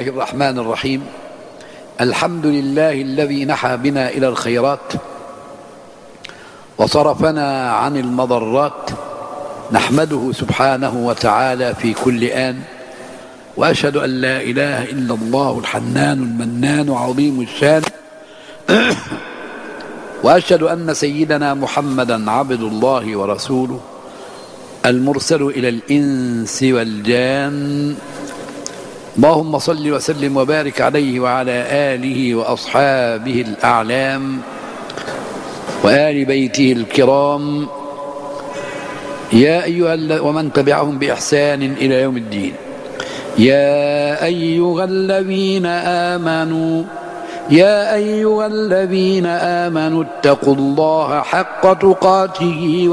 الله الرحمن الرحيم. الحمد لله الذي نحى بنا إلى الخيرات وصرفنا عن المضرات، نحمده سبحانه وتعالى في كل آن، وأشهد أن لا إله إلا الله الحنان المنان عظيم الشان، وأشهد أن سيدنا محمدا عبد الله ورسوله المرسل إلى الإنس والجان. اللهم صل وسلم وبارك عليه وعلى آله وأصحابه الأعلام وآل بيته الكرام يا أيها ومن تبعهم بإحسان إلى يوم الدين. يا أيها الذين آمنوا اتقوا الله حق تقاته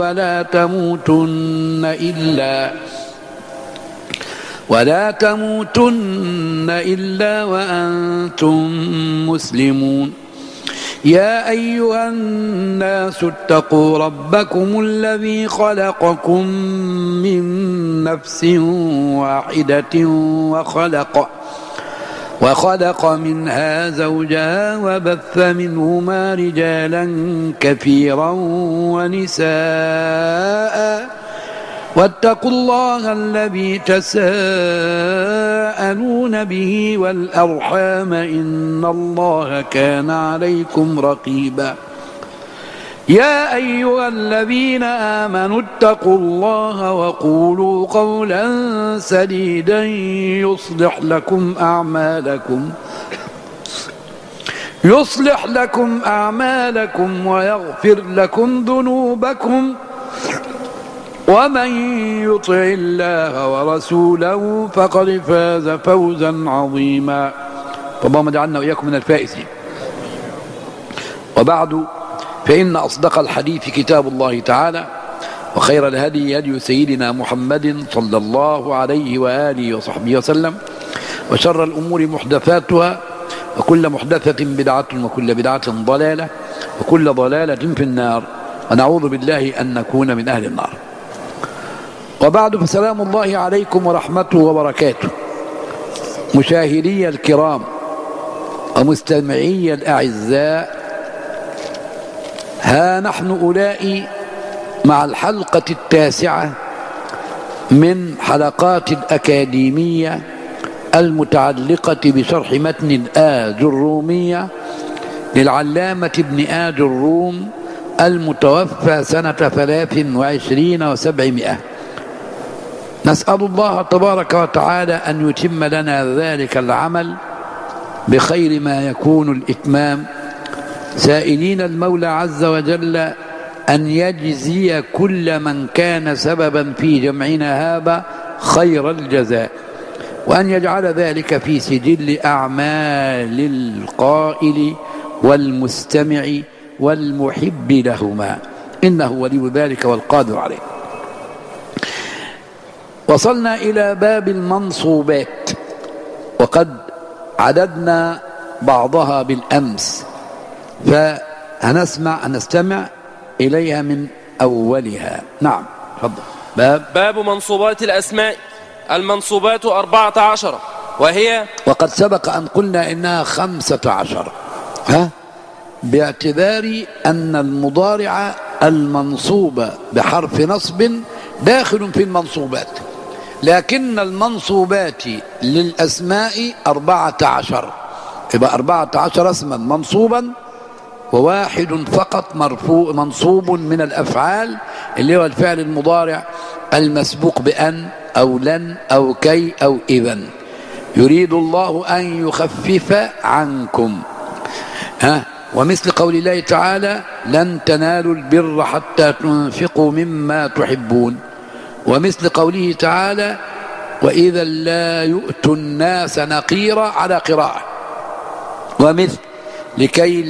ولا تموتن إلا وأنتم مسلمون. يا أيها الناس اتقوا ربكم الذي خلقكم من نفس واحدة وخلق منها زوجها وبث منهما رجالا كثيرا ونساء، واتقوا الله الذي تساءلون به والأرحام إن الله كان عليكم رقيبا. يا أيها الذين آمنوا اتقوا الله وقولوا قولا سديدا يصلح لكم أعمالكم ويغفر لكم ذنوبكم، ومن يطع الله ورسوله فقد فاز فوزا عظيما. اللهم اجعلنا وإياكم من الفائزين. وبعد، فإن أصدق الحديث كتاب الله تعالى، وخير الهدي هدي سيدنا محمد صلى الله عليه وآله وصحبه وسلم، وشر الأمور محدثاتها، وكل محدثة بدعة، وكل بدعة ضلالة، وكل ضلالة في النار، ونعوذ بالله أن نكون من أهل النار. وبعد، فسلام الله عليكم ورحمته وبركاته. مشاهدي الكرام ومستمعي الأعزاء، ها نحن أولئي مع الحلقة التاسعة من حلقات الأكاديمية المتعلقة بشرح متن الآج الرومية للعلامة ابن آج الروم المتوفى سنة 23 و700. نسأل الله تبارك وتعالى أن يتم لنا ذلك العمل بخير ما يكون الإتمام، سائلين المولى عز وجل أن يجزي كل من كان سببا في جمعنا هذا خير الجزاء، وأن يجعل ذلك في سجل أعمال القائل والمستمع والمحب لهما، إنه ولي ذلك والقادر عليه. وصلنا إلى باب المنصوبات، وقد عددنا بعضها بالأمس، فهنستمع إليها من أولها. نعم، تفضل. باب منصوبات الأسماء. المنصوبات 14، وهي، وقد سبق أن قلنا إنها 15، باعتبار أن المضارع المنصوب بحرف نصب داخل في المنصوبات، لكن المنصوبات للأسماء 14، يبقى 14 اسما منصوبا، وواحد فقط مرفوع منصوب من الأفعال، اللي هو الفعل المضارع المسبوق بأن أو لن أو كي أو إذن. يريد الله أن يخفف عنكم، ومثل قول الله تعالى: لن تنالوا البر حتى تنفقوا مما تحبون. ومثل قوله تعالى: وإذا لا يؤتوا الناس نقيرا على قراءة. ومثل لكي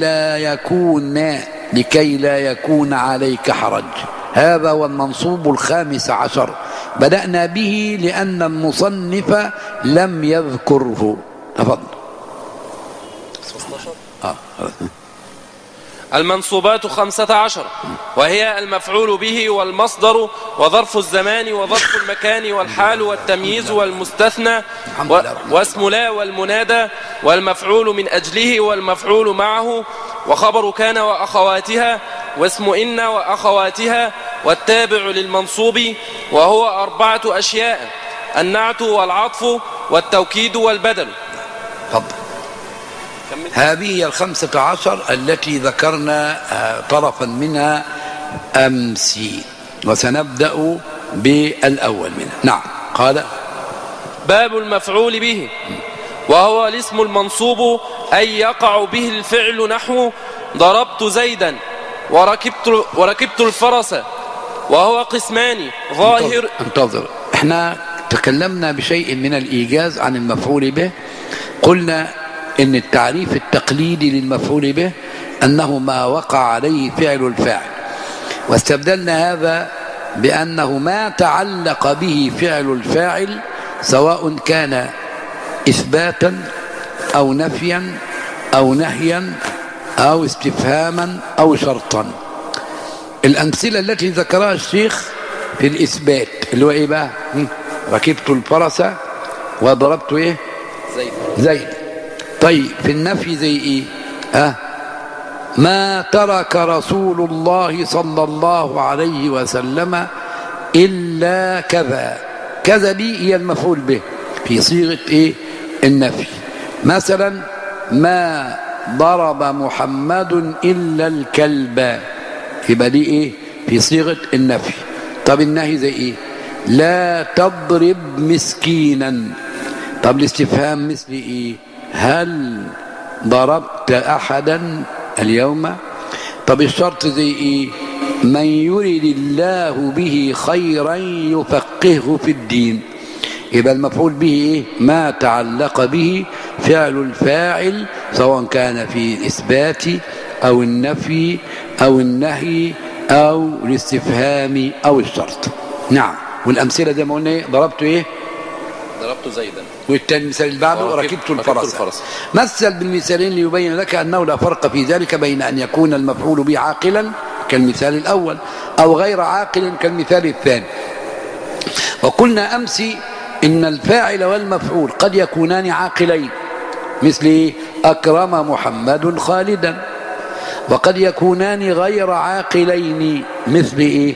لا يكون عليك حرج. هذا هو المنصوب 15، بدأنا به لأن المصنف لم يذكره. تفضل. المنصوبات 15، وهي المفعول به والمصدر وظرف الزمان وظرف المكان والحال والتمييز والمستثنى واسم لا والمنادى والمفعول من أجله والمفعول معه وخبر كان وأخواتها واسم إن وأخواتها والتابع للمنصوب، وهو 4 أشياء: النعت والعطف والتوكيد والبدل. تفضل. هذه 15 التي ذكرنا طرفا منها أمس، وسنبدأ بالأول منها. نعم. قال: باب المفعول به، وهو الاسم المنصوب أي يقع به الفعل، نحو ضربت زيدا وركبت الفرس. وهو قسمان: ظاهر. انتظر. احنا تكلمنا بشيء من الإيجاز عن المفعول به. قلنا إن التعريف التقليدي للمفعول به أنه ما وقع عليه فعل الفاعل، واستبدلنا هذا بأنه ما تعلق به فعل الفاعل، سواء كان إثباتا أو نفيا أو نهيا أو استفهاما أو شرطا. الأمثلة التي ذكرها الشيخ في الإثبات اللي هو إيه بقى؟ ركبت الفرس وضربت إيه؟ زيد. طيب في النفي زي إيه؟ ما ترك رسول الله صلى الله عليه وسلم إلا كذا. كذا دي هي المفعول به في صيغة إيه؟ النفي. مثلا: ما ضرب محمد إلا الكلب، يبقى دي إيه؟ في صيغة النفي. طب النهي زي إيه؟ لا تضرب مسكينا. طب الاستفهام مثل إيه؟ هل ضربت أحدا اليوم؟ طب الشرط زي إيه؟ من يرد الله به خيرا يفقهه في الدين. يبقى المفعول به إيه؟ ما تعلق به فعل الفاعل، سواء كان في الإثبات أو النفي أو النهي أو الاستفهام أو الشرط. نعم. والأمثلة زي ما قلنا إيه؟ ضربت إيه؟ ضربت زيدا. والتاني المثال اللي بعده ركبت الفرس. مثل بالمثالين ليبين لك أنه لا فرق في ذلك بين أن يكون المفعول به عاقلا كالمثال الأول أو غير عاقل كالمثال الثاني. وقلنا أمس إن الفاعل والمفعول قد يكونان عاقلين، مثل أكرم محمد خالدا، وقد يكونان غير عاقلين، مثل إيه؟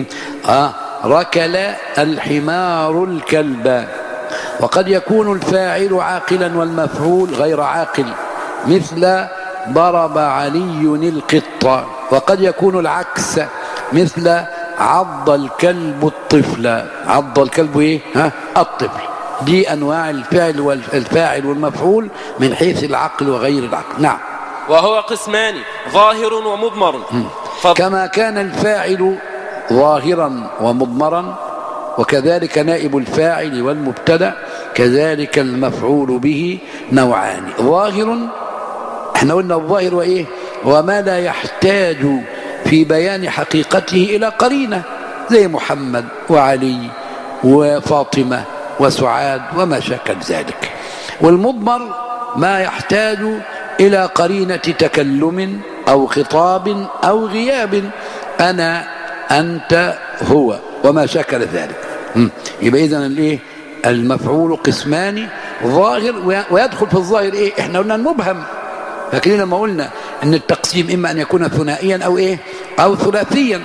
ركل الحمار الكلب. وقد يكون الفاعل عاقلا والمفعول غير عاقل، مثل ضرب علي القط. وقد يكون العكس، مثل عض الكلب الطفل. عض الكلب ايه؟ الطفل. دي انواع الفاعل والمفعول من حيث العقل وغير العقل. نعم. وهو قسمان: ظاهر ومضمر. كما كان الفاعل ظاهرا ومضمرا، وكذلك نائب الفاعل والمبتدا، كذلك المفعول به نوعان: ظاهر، احنا قلنا الظاهر وايه؟ وما لا يحتاج في بيان حقيقته الى قرينه، زي محمد وعلي وفاطمه وسعاد وما شاكل ذلك. والمضمر ما يحتاج الى قرينه تكلم او خطاب او غياب، انا انت هو وما شاكل ذلك. يبقى اذن الايه؟ المفعول قسمان: ظاهر، ويدخل في الظاهر ايه؟ احنا قلنا المبهم. فاكرين لما قلنا ان التقسيم اما ان يكون ثنائيا او ايه؟ او ثلاثيا.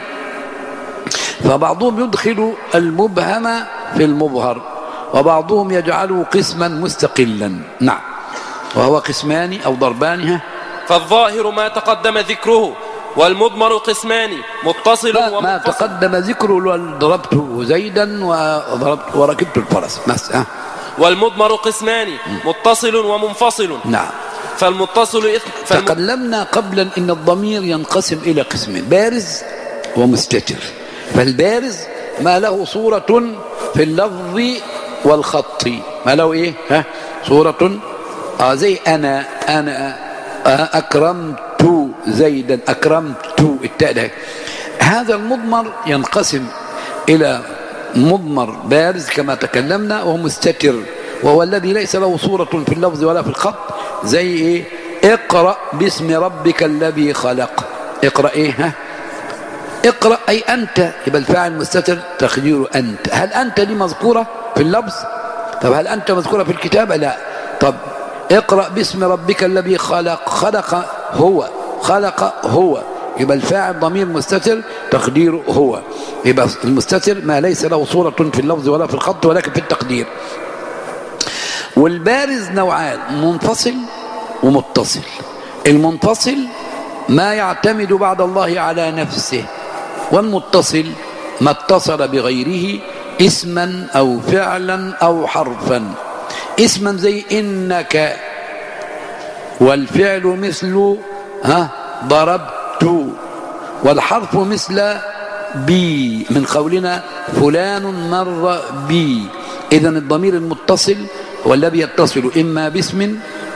فبعضهم يدخل المبهم في المظهر، وبعضهم يجعله قسما مستقلا. نعم. وهو قسمان او ضربان. فالظاهر ما تقدم ذكره، والمضمر قسمان: متصل ومنفصل. ما تقدم ذكره ضربت زيدا وركبت الفرس. والمضمر قسمان: متصل ومنفصل. نعم. فالمتصل تكلمنا قبلا ان الضمير ينقسم الى قسمين: بارز ومستتر. فالبارز ما له صورة في اللفظ والخط، ما له ايه؟ صورة زي انا اكرمت زيدا، اكرمت التاء ده. هذا المضمر ينقسم الى مضمر بارز كما تكلمنا، وهو مستتر، وهو الذي ليس له صورة في اللفظ ولا في الخط، زي ايه؟ اقرأ باسم ربك الذي خلق. اقرأ ايه؟ ها؟ اقرأ أي أنت، يبقى الفاعل مستتر تقديره أنت. هل أنت دي مذكورة في اللفظ؟ طب هل أنت مذكورة في الكتابة؟ لا. طب اقرأ باسم ربك الذي خلق. خلق هو يبقى الفاعل ضمير مستتر تقديره هو. يبقى المستتر ما ليس له صورة في اللفظ ولا في الخط ولكن في التقدير. والبارز نوعان، منفصل ومتصل. المنفصل ما يعتمد بعد الله على نفسه، والمتصل ما اتصل بغيره اسما أو فعلا أو حرفا. اسما زي إنك، والفعل مثل ضربت، والحرف مثل بي من قولنا فلان مر بي. إذن الضمير المتصل هو الذي يتصل إما باسم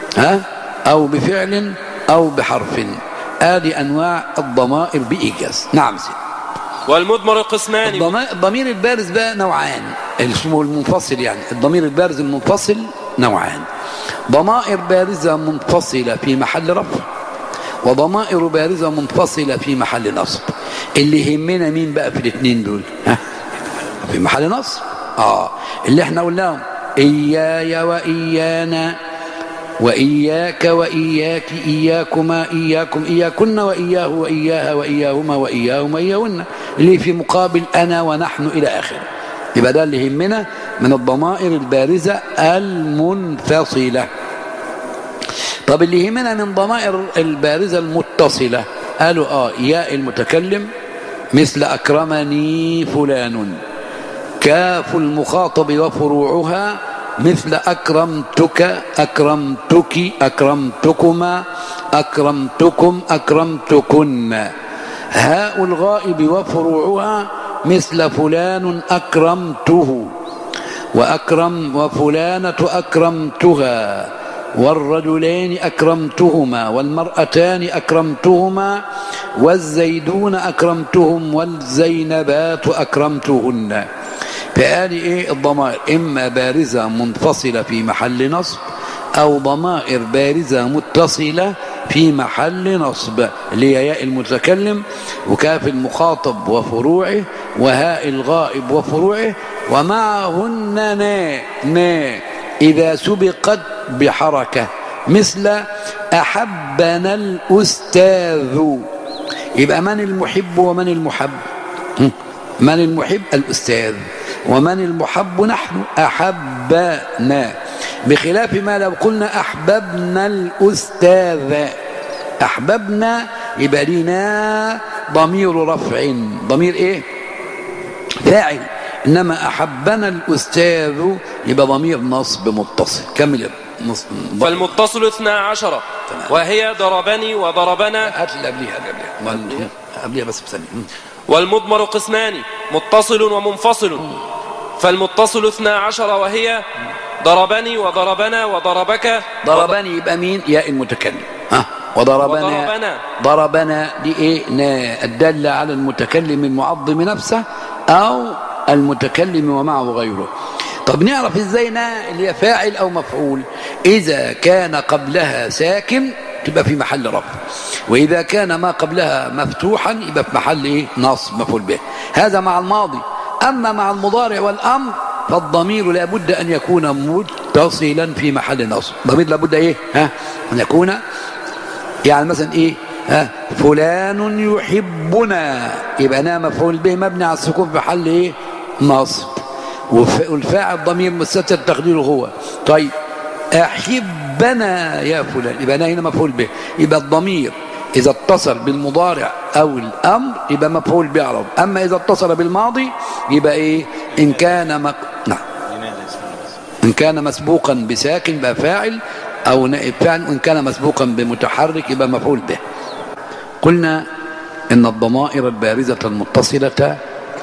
أو بفعل أو بحرف. هذه أنواع الضمائر بإيجاز. نعم سيدي. والمضمر قسمان. الضمير البارز بقى نوعان، اسمه المنفصل، يعني الضمير البارز المنفصل نوعان: ضمائر بارزة منفصلة في محل رفع، وضمائر بارزة منفصلة في محل نصب. اللي يهمنا مين بقى في الاثنين دول؟ في محل نصب. اللي احنا قلناهم إياي وإيانا وإياك وإياك إياكما إياكم إياكن وإياه وإياها وإياهما وإياهم وإياهن، اللي في مقابل أنا ونحن إلى آخره. يبقى ده اللي يهمنا من الضمائر البارزة المنفصلة. طب اللي يهمنا من ضمائر البارزة المتصلة قالوا ياء المتكلم مثل أكرمني فلان، كاف المخاطب وفروعها مثل أكرمتك أكرمتك أكرمتكما أكرمتكم أكرمتكن، هاء الغائب وفروعها مثل فلان أكرمته وأكرم وفلانة أكرمتها والرجلين أكرمتهما والمرأتان أكرمتهما والزيدون أكرمتهم والزينبات أكرمتهن. فهذه الضمائر إما بارزة منفصلة في محل نصب أو ضمائر بارزة متصلة في محل نصب، اللي هي ياء المتكلم وكاف المخاطب وفروعه وهاء الغائب وفروعه، ومعهن نا إذا سبقت بحركة مثل أحبنا الأستاذ. يبقى من المحب ومن المحب؟ من المحب؟ الأستاذ. ومن المحب؟ نحن. أحبنا، بخلاف ما لو قلنا أحببنا الأستاذ. أحببنا يبقى لنا ضمير رفع، ضمير إيه؟ فاعل. إنما أحبنا الأستاذ يبقى ضمير نصب متصل. كمل نصب. فالمتصل 12 وهي ضربني وضربنا. هات اللي قبليها بس بثانية. والمضمر قسمان، متصل ومنفصل. فالمتصل 12 وهي ضربني وضربنا وضربك. ضربني يبقى مين؟ ياء المتكلم. وضربنا. ضربنا دي ايه؟ الدالة على المتكلم المعظم نفسه او المتكلم ومعه غيره. طب نعرف ازاي اللي هي فاعل او مفعول؟ اذا كان قبلها ساكن تبقى في محل رفع، واذا كان ما قبلها مفتوحا يبقى في محل ايه؟ نصب، مفعول به. هذا مع الماضي. اما مع المضارع والامر فالضمير لابد ان يكون متصلا في محل نصب. ضمير لابد ايه؟ ان يكون، يعني مثلا ايه؟ فلان يحبنا، يبقى انا مفعول به مبني على السكون في محل ايه؟ نصب. والفاعل ضمير مستتر تقديره هو. طيب احبنا يا فلان، يبقى انا هنا مفعول به. يبقى الضمير اذا اتصل بالمضارع او الامر يبقى مفعول به على طول. اما اذا اتصل بالماضي يبقى ايه؟ ان كان ان كان مسبوقا بساكن يبقى فاعل او نائب فاعل، وان كان مسبوقا بمتحرك يبقى مفعول به. قلنا ان الضمائر البارزة المتصلة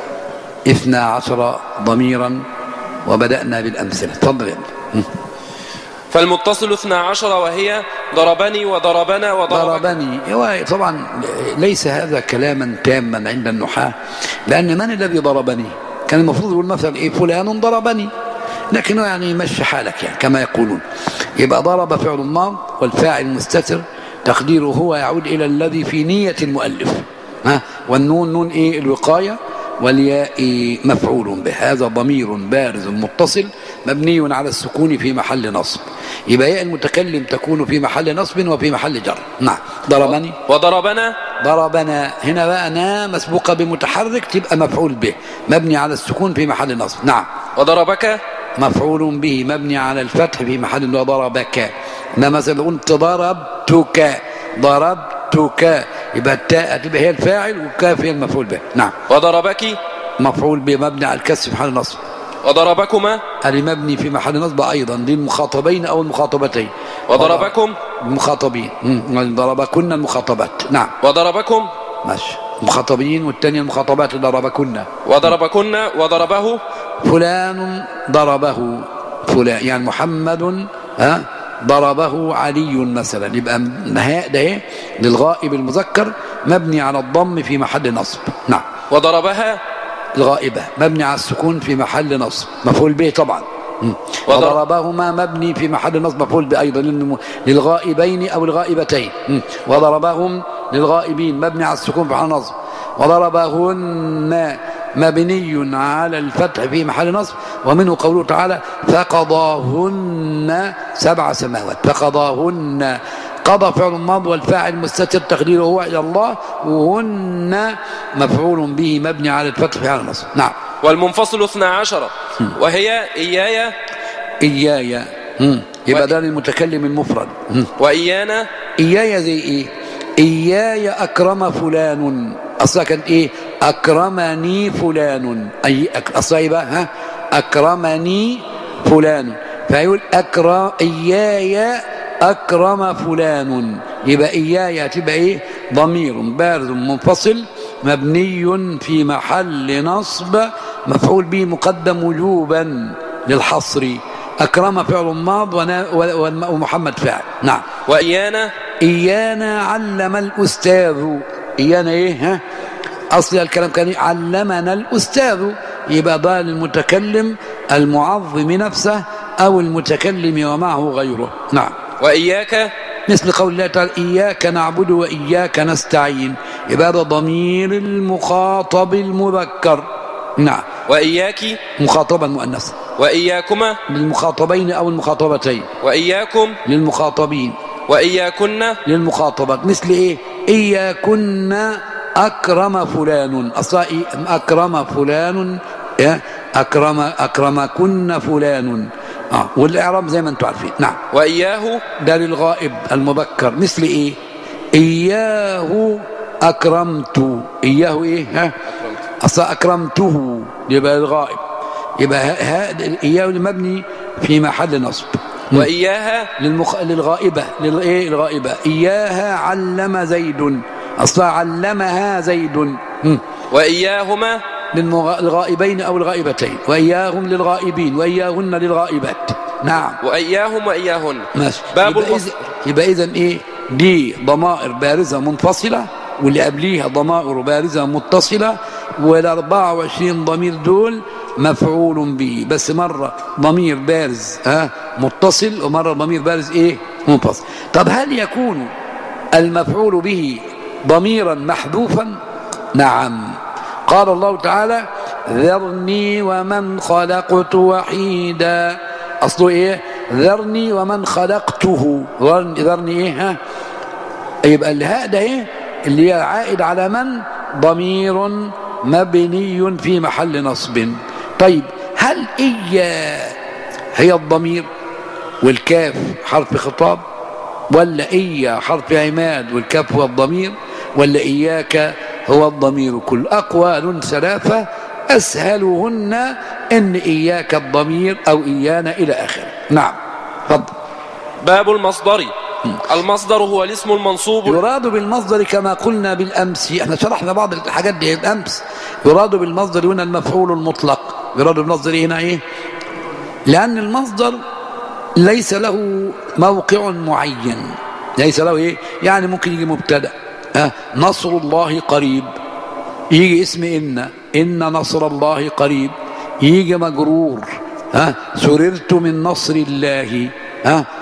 12 ضميرا، وبدأنا بالأمثلة. تفضل يا ابني. فالمتصل 12 وهي ضربني وضربنا وضربك. ضربني طبعا ليس هذا كلاما تاما عند النحاة، لأن من الذي ضربني؟ كان المفروض يقول مثلا إيه؟ فلان ضربني، لكنه يعني مشي حالك يعني كما يقولون. يبقى ضرب فعل ماض والفاعل مستتر تقديره هو يعود إلى الذي في نية المؤلف. والنون نون إيه؟ الوقاية، والياء مفعول به. هذا ضمير بارز متصل مبني على السكون في محل نصب. يبقى ياء المتكلم تكون في محل نصب وفي محل جر. نعم. ضربني وضربنا. ضربنا هنا بقى نا مسبوقة بمتحرك تبقى مفعول به مبني على السكون في محل نصب. نعم. وضربك مفعول به مبني على الفتح في محل وضربك. إنما مثلا قلت ضربتك، ضربتك، يبقى التاء تبقى هي الفاعل والكاف هي المفعول به. نعم. وضربك مفعول به مبني على الكسر في محل نصب. وضربكما هذه مبني في محل نصب أيضا، دي المخاطبين أو المخاطبتين. وضربكم المخاطبين. ضربكن المخاطبات. نعم. وضربكم ماشي. المخاطبين والثانية المخاطبات. ضربكن. وضربكن. وضربه فلان ضربه فلان، يعني محمد ضربه علي مثلا. يبقى الهاء ده للغائب المذكر مبني على الضم في محل نصب. نعم. وضربها الغائبة مبني على السكون في محل نصب مفعول به طبعا. وضربهما مبني في محل نصب مفعول به أيضا للغائبين أو الغائبتين. وضربهم للغائبين مبني على السكون في محل نصب. وضربهن مبني على الفتح في محل نصب. ومنه قوله تعالى فقضاهن 7 سماوات. فقضاهن، قضى فعل ماض والفاعل مستتر تقديره هو إلى الله، وهن مفعول به مبني على الفتح في محل نصب. نعم. والمنفصل 12 وهي إياي. إياي يبقى ده المتكلم المفرد. وإيانا. إياي زي إيه؟ إياي أكرم فلان، أصلا كانت إيه؟ أكرمني فلان. أي أصلا بقى أكرمني فلان، فيقول أكرم إياي أكرم فلان. يبقى إياي تبقى إيه؟ ضمير بارز منفصل مبني في محل نصب مفعول به مقدم وجوبا للحصر. أكرم فعل ماض ومحمد فاعل. نعم. وإيانا. إيانا علم الأستاذ. إيانا إيه؟ أصل الكلام كان علمنا الأستاذ. يبقى ده المتكلم المعظم نفسه أو المتكلم ومعه غيره. نعم. وإياك مثل قول الله تعالى إياك نعبد وإياك نستعين. يبقى هذا ضمير المخاطب المذكر. نعم. وإياك مخاطبا مؤنثا. وإياكما للمخاطبين أو المخاطبتين. وإياكم للمخاطبين. وإياكن للمخاطبات. مثل إيه؟ إياكن أكرم فلان. أصلا أكرم فلان أكرمكن فلان. والإعراب زي ما أنتم عارفين. نعم. وإياه ده للغائب المذكر. مثل إيه؟ إياه أكرمت. إياه إيه؟ أصلا أكرمته يبقى الغائب. يبقى هذا إياه المبني في محل نصب. وإياها للغائبة. للإيه؟ الغائبة. إياها علم زيد. أصلا علمها زيد. وإياهما للغائبين أو الغائبتين. وإياهم للغائبين وإياهن للغائبات. نعم. وإياهم وإياهن. ماشي. باب يبقى إذن إيه؟ دي ضمائر بارزة منفصلة، واللي قبليها ضمائر بارزة متصلة، وال24 ضمير دول مفعول به، بس مرة ضمير بارز متصل، ومرة ضمير بارز إيه؟ منفصل. طب هل يكون المفعول به ضميرا محذوفا؟ نعم. قال الله تعالى ذرني ومن خلقت وحيدا. أصله إيه؟ ذرني ومن خلقته. ذرني إيه؟ يبقى الهاء ده إيه؟ اللي هي عائد على من؟ ضمير مبني في محل نصب. طيب هل إيا هي الضمير والكاف حرف خطاب، ولا إيا حرف عماد والكاف هو الضمير، ولا إياك هو الضمير؟ كل أقوال 3 أسهلهن إن إياك الضمير أو إيانا إلى آخره. نعم. فضل. باب المصدر. المصدر هو الاسم المنصوب. يراد بالمصدر كما قلنا بالأمس، احنا شرحنا بعض الحاجات دي بالأمس. يراد بالمصدر هنا المفعول المطلق. يراد بالمصدر هنا إيه؟ لأن المصدر ليس له موقع معين، ليس له إيه؟ يعني ممكن يجي مبتدأ نصر الله قريب، يجي اسم إن نصر الله قريب، يجي مجرور سررت من نصر الله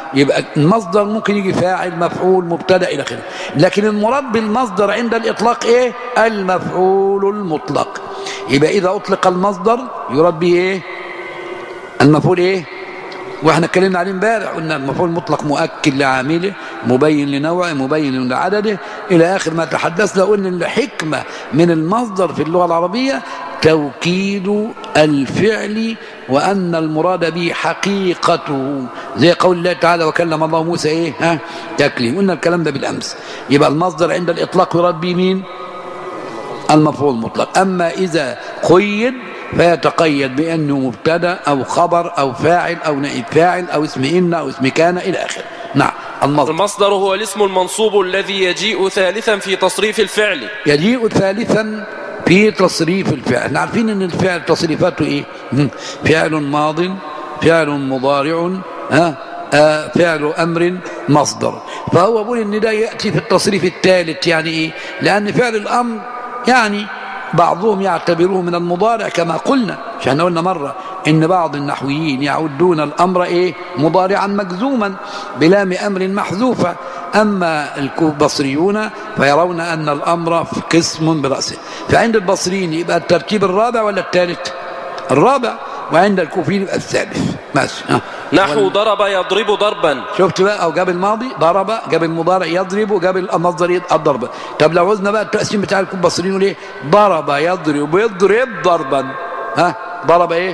يبقى المصدر ممكن يجي فاعل مفعول مبتدا الى اخره، لكن المراد بالمصدر عند الاطلاق ايه؟ المفعول المطلق. يبقى اذا اطلق المصدر يراد به ايه؟ المفعول ايه؟ واحنا اتكلمنا عليه امبارح، قلنا المفعول المطلق مؤكد لعامله، مبين لنوعه، مبين لعدده الى اخر ما تحدثنا. قلنا ان الحكمه من المصدر في اللغه العربيه توكيد الفعل، وان المراد به حقيقته، زي قول الله تعالى وكلم الله موسى ايه؟ تكليم. قلنا الكلام ده بالامس. يبقى المصدر عند الاطلاق يراد به مين؟ المفعول المطلق. اما اذا قيد فيتقيد بأنه مبتدا أو خبر أو فاعل أو نائب فاعل أو اسم إن أو اسم كان إلى آخره. نعم. المصدر هو الاسم المنصوب الذي يجيء ثالثا في تصريف الفعل. يجيء ثالثا في تصريف الفعل. احنا عارفين ان الفعل تصريفاته ايه؟ فعل ماض، فعل مضارع، فعل امر، مصدر. فهو بيقول ان ده ياتي في التصريف الثالث. يعني ايه؟ لان فعل الامر يعني بعضهم يعتبروه من المضارع كما قلنا، مش احنا قلنا مرة ان بعض النحويين يعدون الامر ايه؟ مضارعا مجزوما بلام امر محذوفة. اما البصريون فيرون ان الامر قسم برأسه. فعند البصريين يبقى الترتيب الرابع ولا الثالث؟ الرابع. وعند الكوفيين يبقى الثالث. ماشي. نحو ضرب يضرب ضربا. شفت بقى؟ او جاب الماضي ضرب، جاب المضارع يضرب، وجاب المصدر الضرب. طب لو عوزنا بقى التقسيم بتاع البصريين ليه؟ ضرب يضرب ضربا. ضرب ايه؟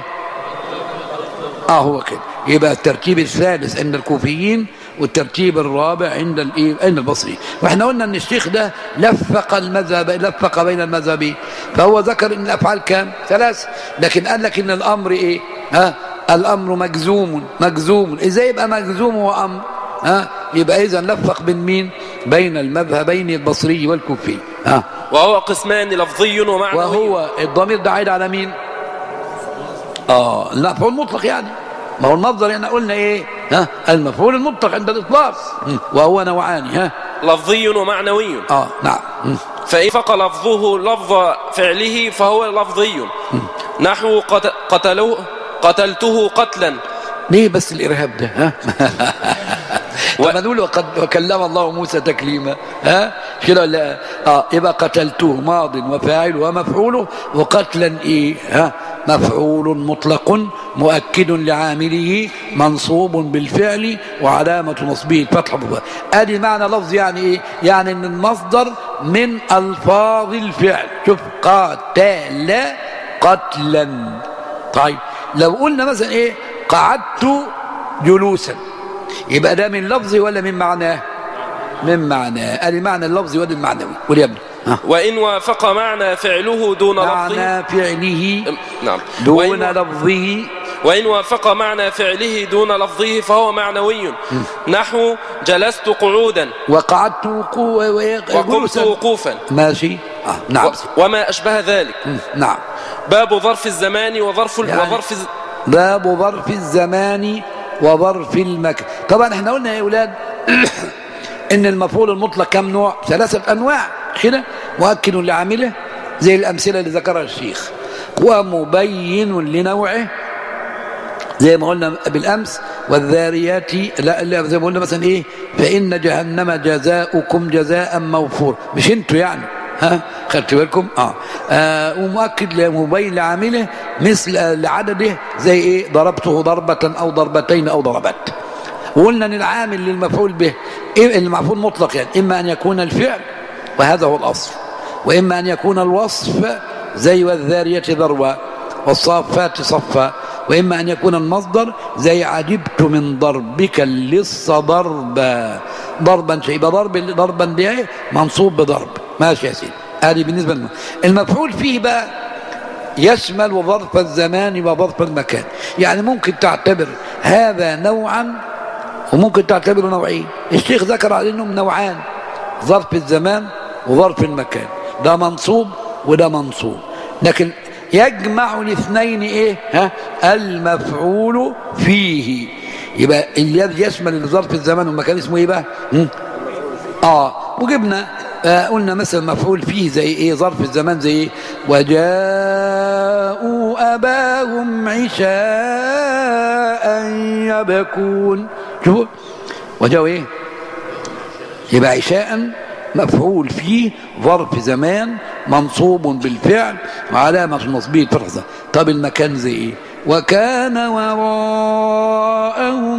هو كده. يبقى الترتيب الثالث عند الكوفيين والترتيب الرابع عند الايه؟ عند البصري. واحنا قلنا ان الشيخ ده لفق بين المذهبين، فهو ذكر ان الافعال كام؟ 3، لكن قال لك ان الامر ايه؟ الامر مجزوم. ازاي يبقى مجزوم وامر؟ يبقى اذا لفق بين مين؟ بين المذهبين البصري والكوفي. وهو قسمان لفظي ومعنوي. وهو الضمير ده عايد على مين؟ المفعول المطلق. يعني ما هو المصدر يعني قلنا ايه؟ المفعول المطلق عند الاطلاق، وهو نوعان، لفظي ومعنوي. نعم. فإن فق لفظه لفظ فعله فهو لفظي. نحو قتلته قتلا. ليه بس الارهاب ده؟ لما نقول وكلم الله موسى تكليما، كده ولا؟ يبقى قتلته ماض وفاعل ومفعوله، وقتلا ايه؟ مفعول مطلق مؤكد لعامله منصوب بالفعل وعلامة نصبه الفتح. ادي معنى لفظ. يعني ايه؟ يعني ان المصدر من الفاظ الفعل. شوف، قاتل قتلا. طيب لو قلنا مثلا ايه؟ قعدت جلوسا، يبقى ده من لفظي ولا من معناه؟ من معناه. ادي معنى اللفظي وادي المعنوي. قول يا ابني. وإن وافق معنى فعله دون لفظه. معنى فعله نعم. دون لفظه. وإن وافق معنى فعله دون لفظه فهو معنوي. نحو جلست قعودا وقعدت وقمت وقوفا. ماشي. نعم. وما أشبه ذلك. نعم. باب ظرف الزمان وظرف باب ظرف الزمان وظرف المكان. طبعا احنا قلنا يا اولاد ان المفعول المطلق كم نوع؟ 3 انواع كده. مؤكد لعامله زي الامثله اللي ذكرها الشيخ، ومبين لنوعه زي ما قلنا بالامس، والذاريات لا زي ما قلنا مثلا ايه؟ فان جهنم جزاؤكم جزاء موفور. مش انتوا يعني؟ خدت بالكم؟ ومؤكد مبين لعامله مثل لعدده زي ايه؟ ضربته ضربة او ضربتين او ضربت. وقلنا ان العامل للمفعول به المفعول مطلق، يعني اما ان يكون الفعل وهذا هو الاصل، واما ان يكون الوصف زي والذارية ذروا والصافات صفا، واما ان يكون المصدر زي عجبت من ضربك اللص ضربا. ضربا شيء، يبقى ضربا دي منصوب بضرب. ماشي يا سيدي. هذه بالنسبه المفعول فيه بقى يشمل وظرف الزمان وظرف المكان. يعني ممكن تعتبر هذا نوعا وممكن تعتبره نوعين. الشيخ ذكر على انهم نوعان، ظرف الزمان وظرف المكان. ده منصوب وده منصوب، لكن يجمع الاثنين ايه؟ المفعول فيه. يبقى الذي يشمل ظرف الزمان والمكان اسمه ايه بقى؟ وجبنا قلنا مثلا مفعول فيه زي ايه؟ ظرف الزمان زي ايه؟ وجاءوا اباهم عشاء يبكون. شوفوا وجاءوا ايه؟ يبقى عشاء مفعول فيه ظرف زمان منصوب بالفعل وعلامة نصبه الفتحة. طب المكان زي ايه؟ وكان وراءهم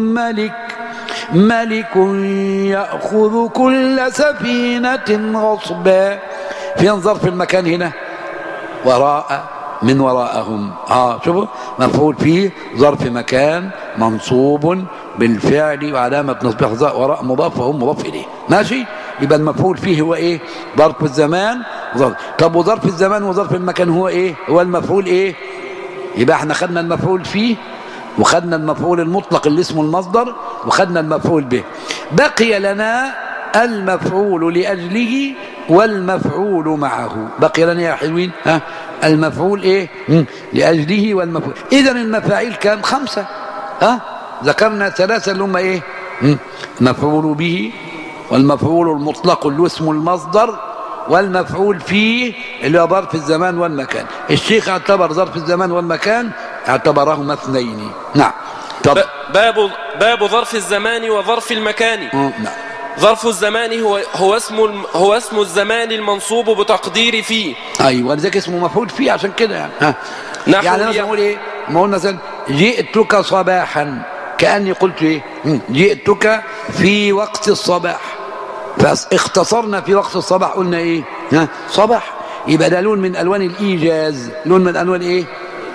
ملك يأخذ كل سفينة غصبا. فين ظرف المكان هنا؟ وراء، من وراءهم. شوفوا مفعول فيه ظرف مكان منصوب بالفعل وعلامة نصبه وراء مضاف وهم مضاف إليه. ماشي؟ يبقى المفعول فيه هو ايه؟ ظرف الزمان وظرف. طب وظرف الزمان وظرف المكان هو ايه؟ هو المفعول ايه؟ يبقى احنا خدنا المفعول فيه وخدنا المفعول المطلق اللي اسمه المصدر وخدنا المفعول به. بقي لنا المفعول لأجله والمفعول معه. بقي لنا يا حلوين المفعول ايه؟ لأجله والمفعول. إذن المفاعيل كام؟ 5. ذكرنا 3 اللي هم ايه؟ مفعول به والمفعول المطلق اللي اسمه المصدر والمفعول فيه اللي هو ظرف الزمان والمكان. الشيخ اعتبر ظرف الزمان والمكان اعتبرهما 2. نعم. طب باب ظرف الزمان وظرف المكان. نعم. ظرف الزمان هو اسم الزمان المنصوب بتقدير فيه. ايوه ولذلك اسمه مفعول فيه عشان كده يعني. يعني مثلا نقول ايه؟ ما قلنا مثلا جئتك صباحا، كأني قلت ايه؟ جئتك في وقت الصباح، فاختصرنا في وقت الصباح قلنا ايه؟ صباح. يبقى ده لون من الوان الايجاز. لون من الوان ايه؟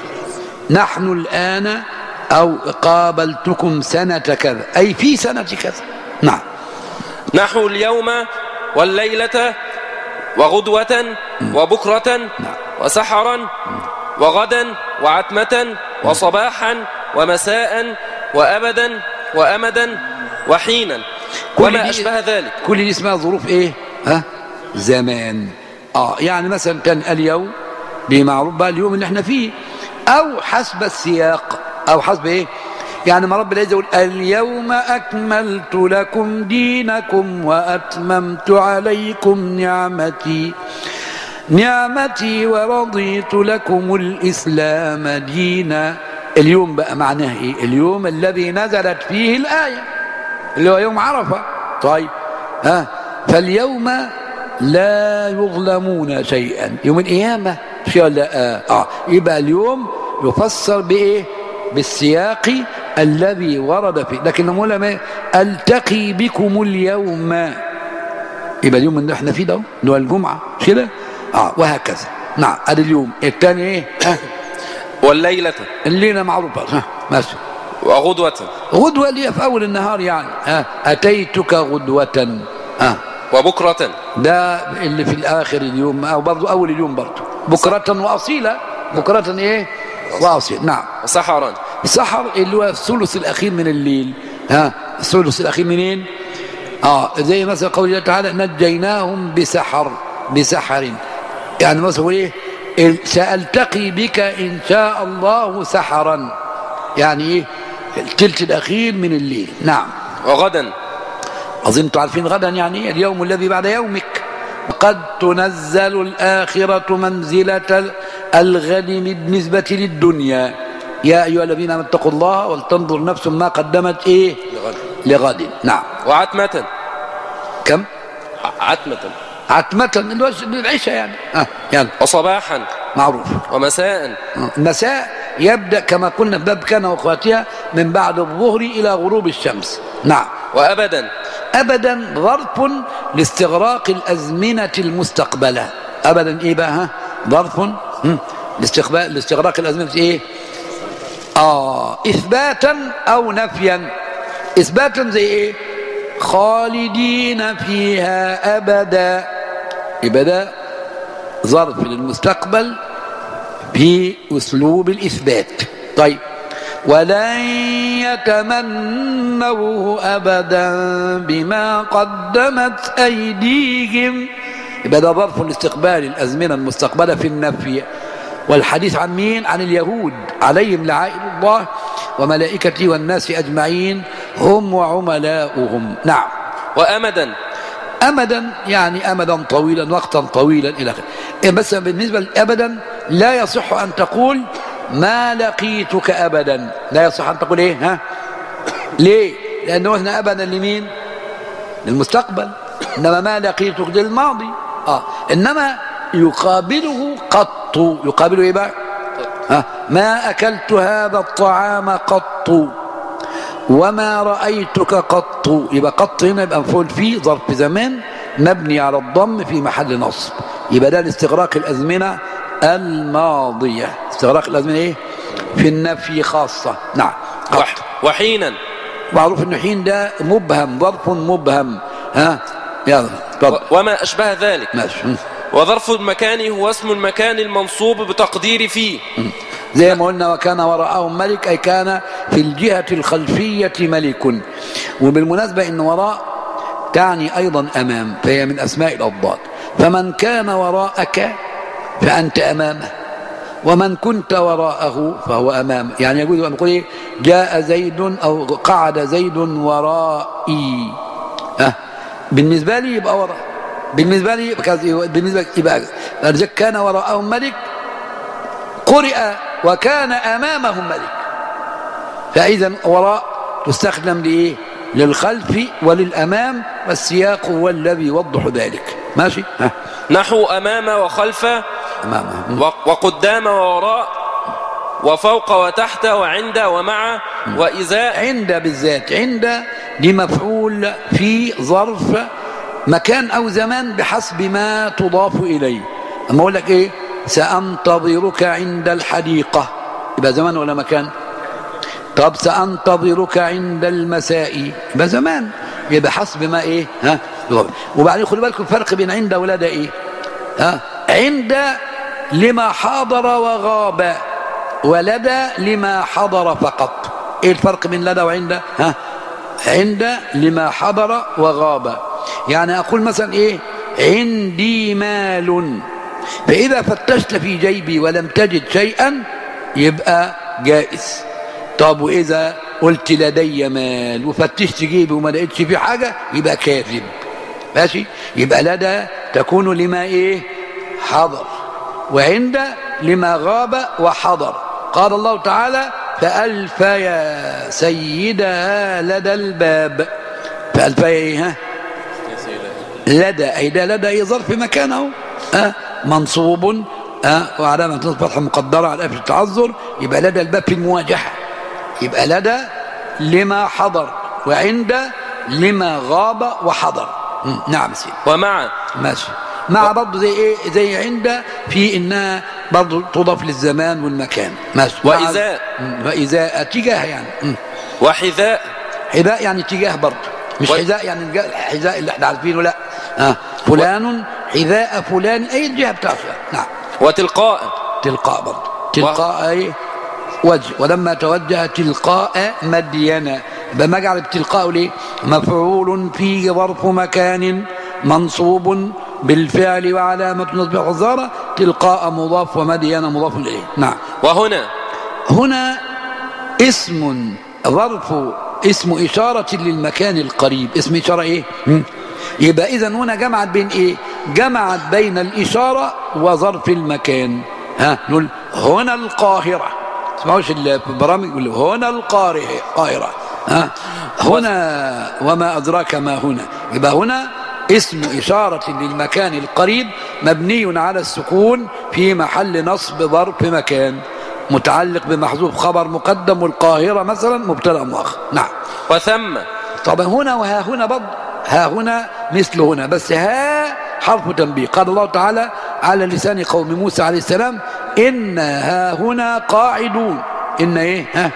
نحن الان او قابلتكم سنة كذا، اي في سنة كذا. نعم. نحو اليوم والليلة وغدوة وبكرة وسحرا وغدا وعتمة وصباحا ومساء وأبدا وأمدا وحينا وما أشبه ذلك. كل دي اسمها ظروف ايه؟ زمان. يعني مثلا كان اليوم بمعروف بقى اليوم اللي احنا فيه، او حسب السياق او حسب ايه؟ يعني ما رب العزة يقول اليوم أكملت لكم دينكم وأتممت عليكم نعمتي ورضيت لكم الإسلام دينا. اليوم بقى معناه ايه؟ اليوم الذي نزلت فيه الآية اللي هو يوم عرفة. طيب فاليوم لا يظلمون شيئا، يوم القيامة شيء ولا يبقى اليوم يفسر بإيه؟ بالسياق الذي ورد فيه. لكن نقول ما التقي بكم اليوم، يبقى اليوم اللي احنا فيه ده اللي هو الجمعة كده وهكذا. نعم. ادي اليوم. الثاني ايه؟ والليلة الليلة معروفة. ماشي. وغدوة اللي في اول النهار يعني. اتيتك غدوة. وبكرة ده اللي في الاخر اليوم او برضه اول اليوم برضه. بكرة واصيلة. بكرة ايه؟ واصيل. نعم. وسحرا. السحر اللي هو الثلث الاخير من الليل. الثلث الاخير منين؟ زي مثلا قول الله تعالى نجيناهم بسحر. يعني مثلا ايه؟ سألتقي بك ان شاء الله سحرا، يعني ايه؟ الثلث الاخير من الليل. نعم. وغدا. اظن انتم عارفين غدا يعني اليوم الذي بعد يومك. قد تنزل الآخرة منزلة الغد بالنسبة للدنيا. يا أيها الذين آمنوا اتقوا الله ولتنظر نفس ما قدمت ايه؟ لغد. نعم. وعتمة. كم؟ عتمة اللي هو العشاء يعني. يعني. وصباحا معروف. ومساء. المساء يبدأ كما قلنا في باب كان واخواتها من بعد الظهر إلى غروب الشمس. نعم. وأبدا. أبدا ظرف لاستغراق الأزمنة المستقبلة. أبدا إيه بقى؟ ظرف لاستغراق الأزمنة إيه؟ إثباتا أو نفيا. إثباتا زي إيه؟ خالدين فيها أبدا. يبقى ده ظرف للمستقبل بأسلوب الإثبات. طيب. ولن يتمنوه أبدا بما قدمت أيديهم. يبقى ده ظرف لاستقبال الأزمنة المستقبلة في النفي. والحديث عن مين؟ عن اليهود عليهم لعائن الله وملائكته والناس أجمعين هم وعملاؤهم. نعم. وأمدا. أمدا يعني أمدا طويلا، وقتا طويلا إلى آخره. بس بالنسبة لأبدا لا يصح أن تقول ما لقيتك أبدا. لا يصح أن تقول إيه؟ ليه؟ لأنه احنا أبدا لمين؟ للمستقبل. إنما ما لقيتك للماضي. إنما يقابله قط. يقابله إيه بقى؟ ما أكلت هذا الطعام قط وما رأيتك قط. يبقى قط هنا يبقى مفعول فيه ظرف زمان مبني على الضم في محل نصب. يبقى ده لاستغراق الأزمنة الماضية. استغراق الأزمنة إيه؟ في النفي خاصة. نعم. وحينا معروف إنه حين ده مبهم، ظرف مبهم. يلا وما أشبه ذلك. ماشي. وظرف المكان هو اسم المكان المنصوب بتقدير فيه. زي ما قلنا وكان وراءهم ملك، أي كان في الجهة الخلفية ملك. وبالمناسبة إن وراء تعني أيضا أمام، فهي من أسماء الأضداد. فمن كان وراءك فأنت أمامه، ومن كنت وراءه فهو أمامه. يعني يقول أن نقول إيه؟ جاء زيد أو قعد زيد ورائي. بالنسبة لي يبقى وراء، بالنسبة لي يبقى كان وراءهم ملك، قرئ وكان أمامهم ملك. فإذا وراء تستخدم لإيه؟ للخلف وللأمام، والسياق هو الذي يوضح ذلك. ماشي. نحو أمام وخلف وقدام ووراء وفوق وتحت وعند ومع وإزاء. عند بالذات، عند دي مفعول في ظرف مكان أو زمان بحسب ما تضاف إليه. أما أقول لك إيه؟ سأنتظرك عند الحديقة، يبقى زمان ولا مكان؟ طب سأنتظرك عند المساء، يبقى زمان، يبقى حسب ما إيه؟ وبعدين خلوا بالكم الفرق بين عند ولدى إيه؟ عند لما حضر وغاب، ولدى لما حضر فقط. إيه الفرق بين لدى وعند؟ عند لما حضر وغاب. يعني أقول مثلا إيه؟ عندي مال، فإذا فتشت في جيبي ولم تجد شيئا يبقى جائز. طب وإذا قلت لدي مال وفتشت جيبي وما لقيتش فيه حاجة يبقى كاذب. ماشي. يبقى لدى تكون لما إيه؟ حضر، وعند لما غاب وحضر. قال الله تعالى فألف يا سيدها لدى الباب. فألف إيه؟ لدى، أي ده لدى أي ظرف مكانه منصوب وعلامة فتحة مقدرة على ألف التعذر. يبقى لدى الباب في المواجهة. يبقى لدى لما حضر، وعند لما غاب وحضر. نعم سيدي. ومع ماشي. مع برضه زي ايه؟ زي عند في انها برضه تضاف للزمان والمكان. ماشي. وإزاء اتجاه يعني. وحذاء، حذاء يعني اتجاه برضه، مش حذاء يعني الحذاء اللي احنا عارفينه، لا. فلان حذاء فلان اي الجهه بتاعته. نعم. وتلقاء، تلقاء برضه، تلقاء ايه؟ وجه. ولما توجه تلقاء مدين، بما جعل التلقاء ليه؟ مفعول فيه ظرف مكان منصوب بالفعل وعلامة نصبه الظاهرة. تلقاء مضاف ومدين مضاف إليه. نعم. هنا اسم ظرف، اسم إشارة للمكان القريب. اسم إشارة إيه؟ يبقى إذن هنا جمعت بين إيه؟ جمعت بين الإشارة وظرف المكان. نقول هنا القاهرة، اسمعوش البرامج يقول هنا القاهرة. هنا وما أدراك ما هنا. يبقى هنا اسم إشارة للمكان القريب مبني على السكون في محل نصب ظرف مكان متعلق بمحذوف خبر مقدم، والقاهرة مثلا مبتدأ مؤخر. نعم. وثم. طبعا هنا وها هنا برضه، ها هنا مثل هنا، بس ها حرف تنبيه. قال الله تعالى على لسان قوم موسى عليه السلام إن ها هنا قاعدون. إن إيه؟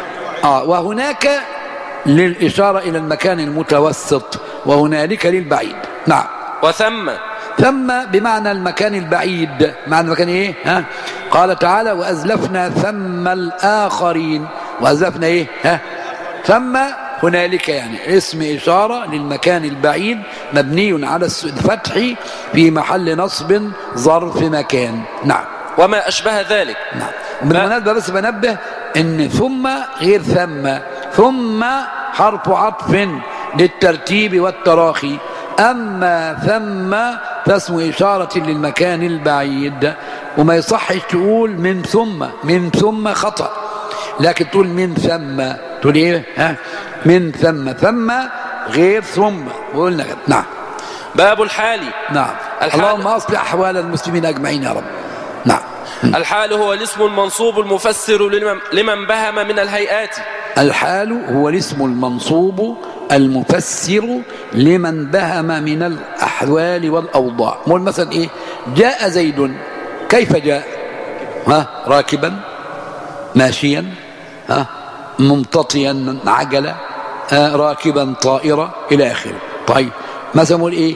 وهناك للإشارة إلى المكان المتوسط، وهنالك للبعيد. نعم. وثم. ثم بمعنى المكان البعيد. معنى المكان إيه؟ قال تعالى وأزلفنا ثم الآخرين. وأزلفنا إيه؟ ثم هنالك، يعني اسم إشارة للمكان البعيد مبني على الفتح في محل نصب ظرف مكان. نعم. وما أشبه ذلك. نعم. بالمناسبة بس بنبه إن ثم غير ثم. ثم حرف عطف للترتيب والتراخي، أما ثم فاسم إشارة للمكان البعيد. وما يصحش تقول من ثم، من ثم خطأ، لكن تقول من ثم، تقول ايه؟ ها، من ثم غير ثم، وقلنا كده. نعم. باب الحال. نعم. اللهم اصلح احوال المسلمين اجمعين يا رب. نعم. الحال هو الاسم المنصوب المفسر لمن بهم من الهيئات. الحال هو الاسم المنصوب المفسر لمن بهم من الأحوال والأوضاع. مول مثلا إيه؟ جاء زيد، كيف جاء؟ ها، راكبا، ماشيا، ها، ممتطيا عجلة، راكبا طائرة، إلى آخره. طيب مثلا نقول إيه؟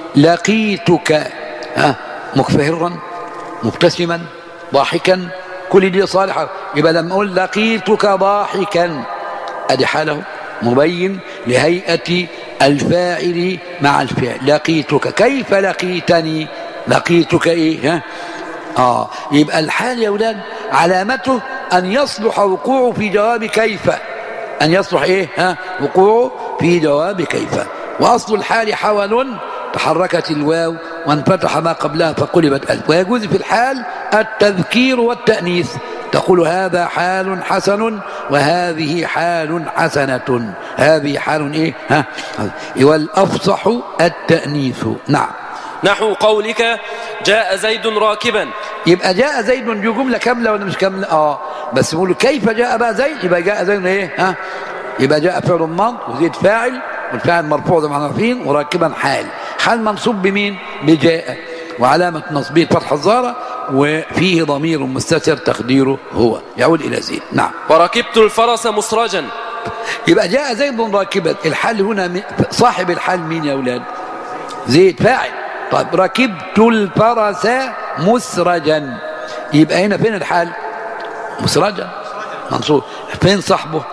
لقيتك، ها، مكفهرا، مبتسما، ضاحكا، كل دي صالحة. يبقى لما أقول لقيتك ضاحكا، أدي حاله مبين لهيئة الفاعل مع الفعل. لقيتك، كيف لقيتني؟ لقيتك إيه؟ ها؟ يبقى الحال يا أولاد علامته أن يصلح وقوعه في جواب كيف. أن يصلح إيه؟ ها؟ وقوعه في جواب كيف. وأصل الحال حول، تحركت الواو وانفتح ما قبلها فقلبت ألف. ويجوز في الحال التذكير والتأنيث، تقول هذا حال حسن وهذه حال حسنة. هذه حال إيه؟ ها؟ والأفصح التأنيث. نعم. نحو قولك جاء زيد راكبا. يبقى جاء زيد دي جملة كاملة ولا مش كاملة؟ بس يقولوا كيف جاء بقى زيد، يبقى جاء زيد إيه؟ ها؟ يبقى جاء فعل ماض وزيد فاعل، والفاعل مرفوع زي ما احنا عارفين، وراكبا حال. حال منصوب بمين؟ بجاء، وعلامة نصبه فتح الظاهرة، وفيه ضمير مستتر تقديره هو، يعود إلى زيد. نعم. وركبت الفرس مسرجا. يبقى جاء زيد راكبا، الحال هنا صاحب الحال مين يا أولاد؟ زيد فاعل. طيب ركبت الفرس مسرجا، يبقى هنا فين الحال؟ مسرجا منصوب. فين صاحبه؟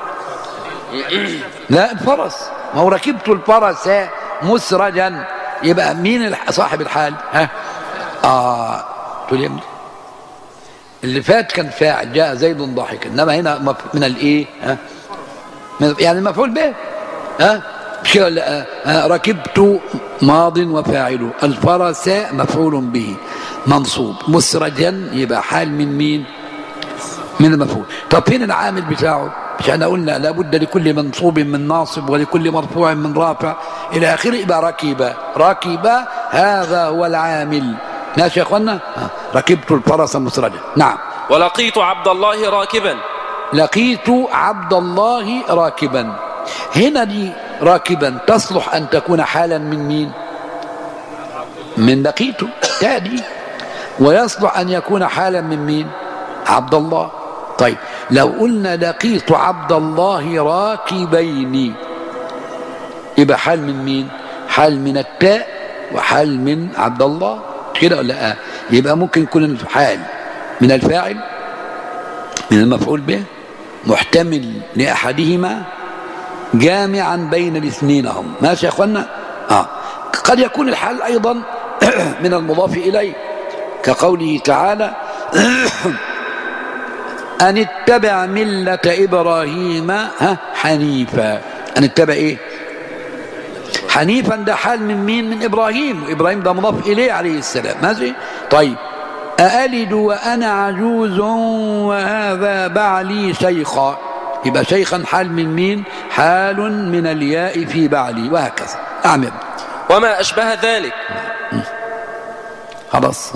لا، الفرس. ما هو ركبت الفرس مسرجا، يبقى مين صاحب الحال؟ ها؟ تقول اللي فات كان فاعل، جاء زيد ضاحكا، انما هنا من الايه؟ ها؟ يعني المفعول به. ها؟ ركبت ماض وفاعل، الفرس مفعول به منصوب، مسرجا يبقى حال من مين؟ من المفعول. طب فين العامل بتاعه؟ مش احنا قلنا لابد لكل منصوب من ناصب ولكل مرفوع من رافع الى اخره. يبقى ركب هذا هو العامل. ماشي يا اخوانا؟ ركبت الفرس مسرجا. نعم. ولقيت عبد الله راكبا. لقيت عبد الله راكبا، هنا دي راكبا تصلح ان تكون حالا من مين؟ من لقيته تادي. ويصلح ان يكون حالا من مين؟ عبد الله. طيب لو قلنا لقيت عبد الله راكبين، يبقى حال من مين؟ حال من التاء وحال من عبد الله، كده ولا لا؟ يبقى ممكن يكون الحال من الفاعل، من المفعول به، محتمل لأحدهما، جامعا بين الاثنين هم. ماشي يا اخوانا؟ قد يكون الحال ايضا من المضاف اليه، كقوله تعالى أن اتبع ملة إبراهيم حنيفا. أن اتبع إيه؟ حنيفا، ده حال من مين؟ من إبراهيم، وإبراهيم ده مضاف إليه عليه السلام. ماشي؟ طيب أألد وأنا عجوز وهذا بعلي شيخا، يبقى شيخا حال من مين؟ حال من الياء في بعلي، وهكذا. أعمل وما أشبه ذلك. خلاص.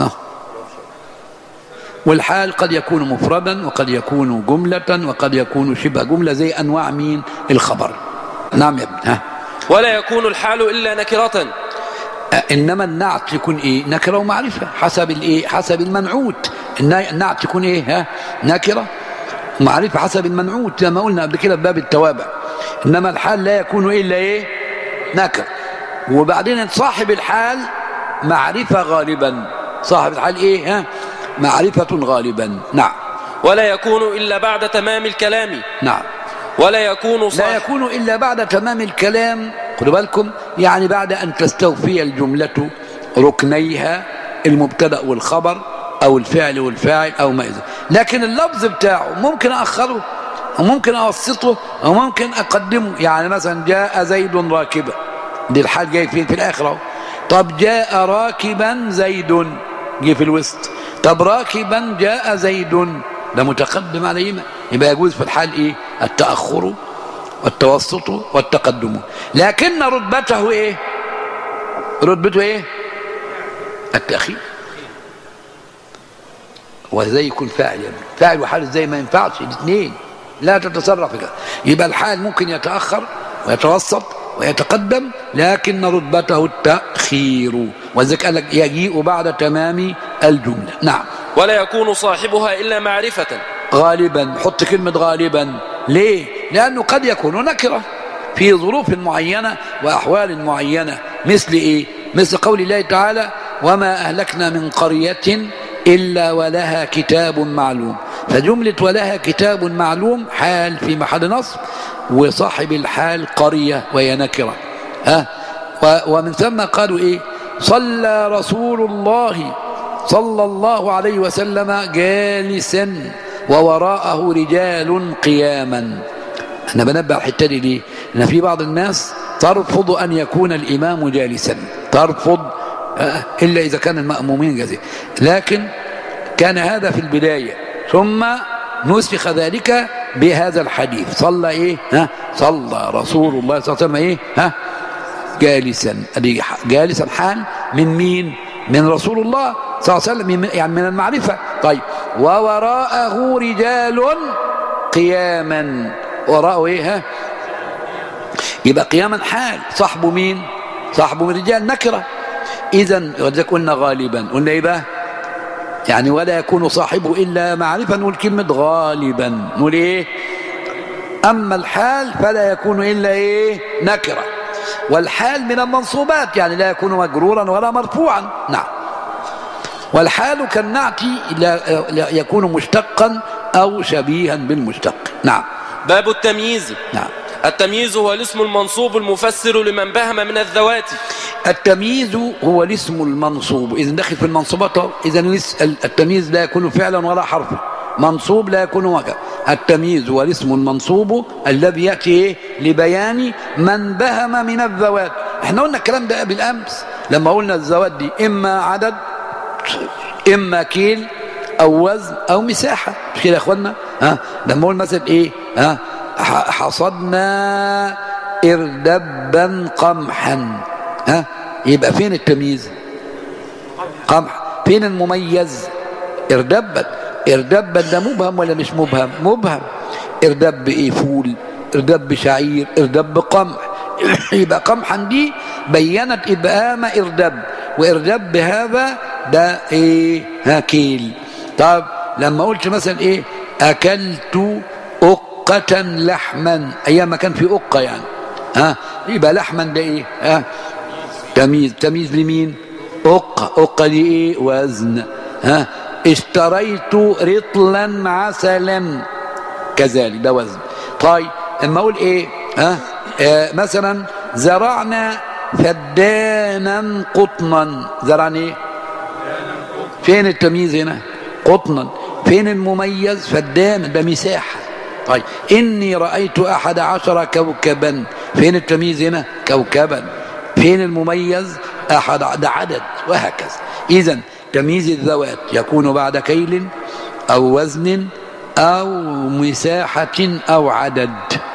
والحال قد يكون مفردا وقد يكون جملة وقد يكون شبه جملة، زي أنواع مين؟ الخبر. نعم يا ابن. ولا يكون الحال إلا نكرة. إنما النعت يكون إيه؟ نكرة ومعرفة حسب الإيه؟ حسب المنعوت. النعت يكون إيه؟ نكرة ومعرفة حسب المنعوت، لما قلنا قبل كده في باب التوابع. إنما الحال لا يكون إلا إيه؟ نكرة. وبعدين صاحب الحال معرفة غالبا. صاحب الحال إيه؟ معرفة غالبا. نعم. ولا يكون إلا بعد تمام الكلام. نعم. ولا يكون لا يكون إلا بعد تمام الكلام، خدوا بالكم، يعني بعد أن تستوفي الجملة ركنيها، المبتدأ والخبر أو الفعل والفاعل أو ما إذا. لكن اللفظ بتاعه ممكن أخره وممكن أوسطه وممكن أقدمه. يعني مثلا جاء زيد راكبا، دي الحال جاي فين؟ في الآخرة. طب جاء راكبا زيد، جه في الوسط. طب راكبا جاء زيد، ده متقدم عليه يبقى يجوز في الحال ايه؟ التأخر والتوسط والتقدم، لكن رتبته ايه؟ رتبته ايه؟ التأخير. وازاي يكون فاعل؟ يعني فاعل وحال ازاي ما ينفعش الاثنين، لا تتصرف كده. يبقى الحال ممكن يتأخر ويتوسط ويتقدم، لكن رتبته التأخير، وذلك قال لك يجيء بعد تمام الجملة. نعم. ولا يكون صاحبها إلا معرفة. غالبا، حط كلمة غالبا ليه؟ لأنه قد يكون نكرة في ظروف معينة وأحوال معينة، مثل إيه؟ مثل قول الله تعالى وما أهلكنا من قرية إلا ولها كتاب معلوم. فجملة ولها كتاب معلوم حال في محل نصب، وصاحب الحال قرية وهي نكرة. ومن ثم قالوا إيه؟ صلى رسول الله صلى الله عليه وسلم جالسا ووراءه رجال قياما. أنا بنبه الحتة دي ليه؟ لأن في بعض الناس ترفض أن يكون الإمام جالسا، ترفض إلا إذا كان المأمومين جالسين، لكن كان هذا في البداية، ثم نسخ ذلك بهذا الحديث. صلى إيه؟ صلى رسول الله صلى الله عليه وسلم إيه؟ جالسا. جالسا حال من مين؟ من رسول الله صلى الله عليه وسلم، يعني من المعرفة. طيب، ووراءه رجال قياما. وراءه ايه؟ يبقى قياما حال، صاحبه مين؟ صاحبه من رجال نكرة. إذن ولذلك قلنا غالبا، قلنا ايه بقى؟ يعني ولا يكون صاحبه إلا معرفة، نقول كلمة غالبا، نقول ايه؟ أما الحال فلا يكون إلا ايه؟ نكرة. والحال من المنصوبات، يعني لا يكون مجرورا ولا مرفوعا. نعم. والحال كالنعت لا يكون مشتقا أو شبيها بالمشتق. نعم. باب التمييز. نعم. التمييز هو الاسم المنصوب المفسر لمن بهم من الذوات. التمييز هو الاسم المنصوب، إذن داخل في المنصوبات. إذن التمييز لا يكون فعلا ولا حرفا، منصوب لا يكون وجه. التمييز هو الاسم المنصوب الذي يأتي لبيان من بهم من الذوات. احنا قلنا الكلام ده بالأمس لما قلنا الذوات دي إما عدد، إما كيل، أو وزن، أو مساحة. مش كده يا أخوانا؟ لما قلنا مثلا إيه؟ حصدنا إردبا قمحا. يبقى فين التمييز؟ قمح. فين المميز؟ إردبا. إردبا ده مبهم ولا مش مبهم؟ مبهم. إردب إيه؟ فول، إردب شعير، إردب قمح. يبقى قمحا دي بينت إبهام إردب، وإردب هذا ده إيه؟ كيل. طب لما قلت مثلا إيه؟ أكلت أقة لحما، أيام ما كان في أقة يعني، يبقى لحما ده إيه؟ تمييز. تمييز لمين؟ أقة. أقة دي إيه؟ وزن. اشتريت رطلا عسلا، كذلك ده وزن. طيب اما اقول ايه؟ مثلا زرعنا فدانا قطنا. زرعنا ايه؟ فين التمييز هنا؟ قطنا. فين المميز؟ فدان، ده مساحة. طيب إني رأيت 11 كوكبا. فين التمييز هنا؟ كوكبا. فين المميز؟ 1، ده عدد، وهكذا. إذن تمييز الذوات يكون بعد كيل أو وزن أو مساحة أو عدد.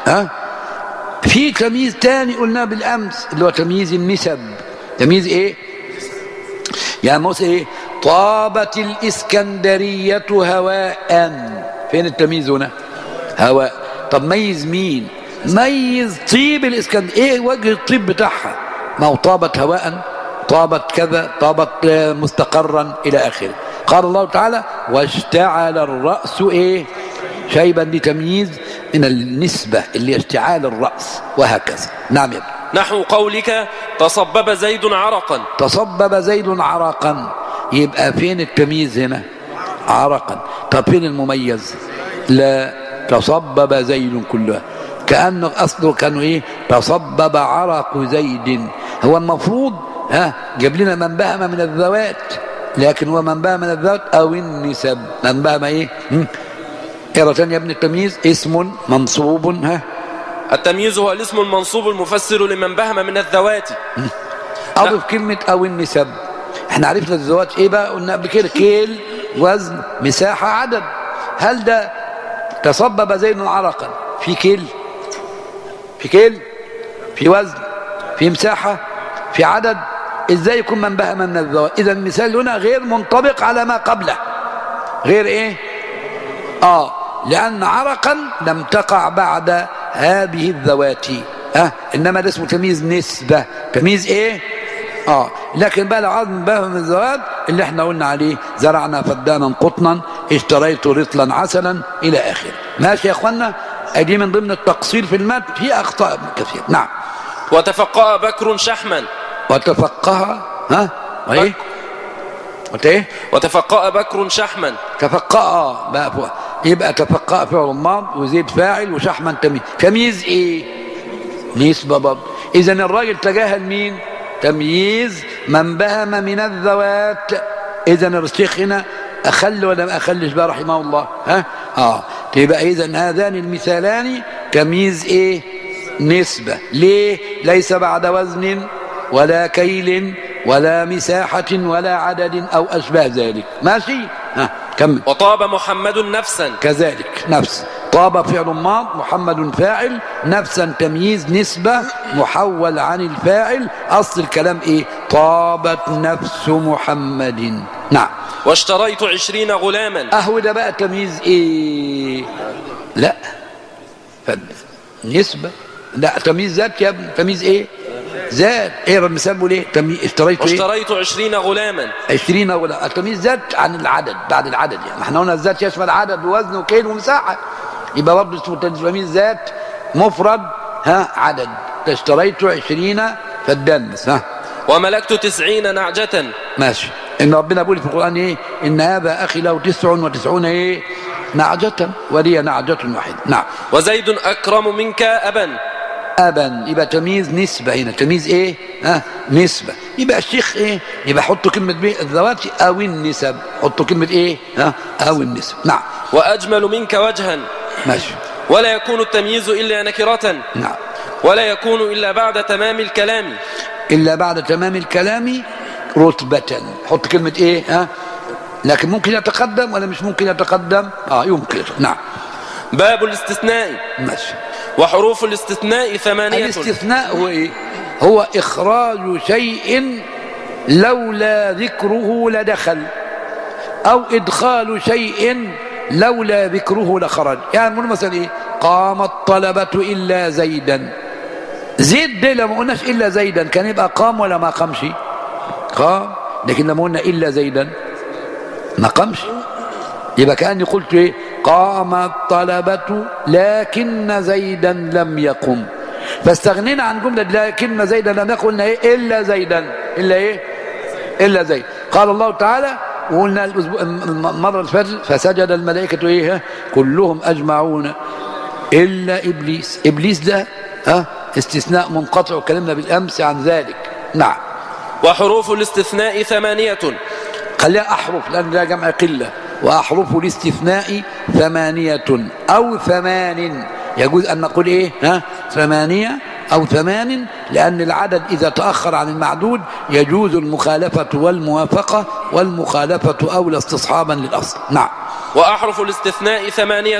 في تمييز تاني قلناه بالأمس اللي هو تمييز النسب. تمييز إيه؟ يعني مثلا إيه؟ طابت الإسكندرية هواء. فين التمييز هنا؟ هواء. طب ميز مين؟ ميز طيب الإسكندرية. إيه وجه الطيب بتاعها؟ ما هو طابت هواء، طابت كذا، طابت مستقرا إلى آخره. قال الله تعالى واشتعل الرأس إيه؟ شيبا. دي تمييز من النسبة اللي اشتعال الرأس، وهكذا. نعم يا ابن. نحو قولك تصبب زيد عرقا. تصبب زيد عرقا، يبقى فين التمييز هنا؟ عرقا. طب فين المميز؟ لا، تصبب زيد كلها، كأنه أصله كانوا إيه؟ تصبب عرق زيد. هو المفروض جاب لنا من بهم من الذوات، لكن هو من بهم من الذوات أو النسب. من بهم إيه؟ إيه يا ابن التمييز؟ اسم منصوب. التمييز هو الاسم المنصوب المفسر لمن بهم من الذوات. أضف كلمة أو النسب. احنا عرفنا الذوات إيه بقى؟ قلنا قبل كده كيل، وزن، مساحة، عدد. هل ده تصبب زيد عرقا في كيل، في كيل، في وزن، في مساحة، في عدد. ازاي يكون من بهم من الذوات؟ اذا المثال هنا غير منطبق على ما قبله. غير ايه؟ لان عرقا لم تقع بعد هذه الذوات، انما ده اسمه تمييز نسبة. تمييز ايه؟ لكن بقى العظم من بهم الذوات اللي احنا قلنا عليه: زرعنا فدانا قطنا، اشتريت رطلا عسلا، الى اخره. ماشي يا اخوانا؟ دي من ضمن التقصير في المتن، في اخطاء كثير. نعم. وتفقه بكر شحما. وتفقه وايه؟ ايه؟ وتفقه بكر شحما. تفقه بقى فوق. يبقى تفقه فعل ماض وزيد فاعل وشحما تمييز. تمييز ايه؟ نسبة برضه. اذا الراجل تجاهل مين؟ تمييز من بهم من الذوات. اذا الشيخ هنا اخل ولا ما اخلش بقى رحمه الله؟ تبقى اذا هذان المثالان تمييز ايه؟ نسبة. ليه؟ ليس بعد وزن ولا كيل ولا مساحة ولا عدد أو أشباه ذلك. ماشي؟ كمل. وطاب محمد نفسا. كذلك نفس. طاب فعل ماض، محمد فاعل، نفسا تمييز نسبة محول عن الفاعل. أصل الكلام إيه؟ طابت نفس محمد. نعم. واشتريت 20 غلاما. ده بقى تمييز إيه؟ لا نسبة. لا تمييز ذات يا ابني. تمييز إيه؟ ذات. ايه المثال بيقول ايه؟ اشتريت 20 غلاما. 20 غلاما. التمييز ذات عن العدد، بعد العدد. يعني احنا قلنا الذات يشمل عدد ووزن وكيل ومساحه، يبقى برضه اسمه تمييز ذات مفرد عدد. اشتريت 20 فالدنس. وملكت 90 نعجة. ماشي. ان ربنا بيقول في القران ايه؟ ان ابا اخي له 99 ايه؟ نعجة ولي نعجة واحدة. نعم. وزيد اكرم منك ابا. يبقى تمييز نسبة هنا. تمييز ايه؟ نسبة. يبقى الشيخ ايه؟ يبقى حطوا كلمة الذوات او النسب. حطوا كلمة ايه؟ او النسب. نعم. واجمل منك وجها. ماشي. ولا يكون التمييز الا نكرة. نعم. ولا يكون الا بعد تمام الكلام. الا بعد تمام الكلام رتبة. حط كلمة ايه؟ لكن ممكن يتقدم ولا مش ممكن يتقدم؟ يمكن. نعم. باب الاستثناء. ماشي. وحروف الاستثناء 8. الاستثناء هو ايه؟ هو اخراج شيء لولا ذكره لدخل، او ادخال شيء لولا ذكره لخرج. يعني مثلا ايه؟ قام الطلبة الا زيدا. زيد ده لما قلناش الا زيدا كان يبقى قام ولا ما قامش؟ قام. لكن لما قلنا الا زيدا ما قامش. يبقى كأني قلت ايه؟ قام الطلبة لكن زيدا لم يقم. فاستغنينا عن جملة لكن زيدا لم يقم. قلنا ايه؟ إلا زيدا. إلا ايه؟ إلا زيد. قال الله تعالى، وقلنا المرة اللي فاتت: فسجد الملائكة ايه؟ كلهم أجمعون إلا إبليس. إبليس ده استثناء منقطع، وكلمنا بالأمس عن ذلك. نعم. وحروف الاستثناء 8. خليها أحرف لأن ده جمع قلة. وأحرف الاستثناء 8 أو 8. يجوز أن نقول إيه؟ 8 أو 8، لأن العدد إذا تأخر عن المعدود يجوز المخالفة والموافقة، والمخالفة أولى استصحابا للأصل. نعم. وأحرف الاستثناء 8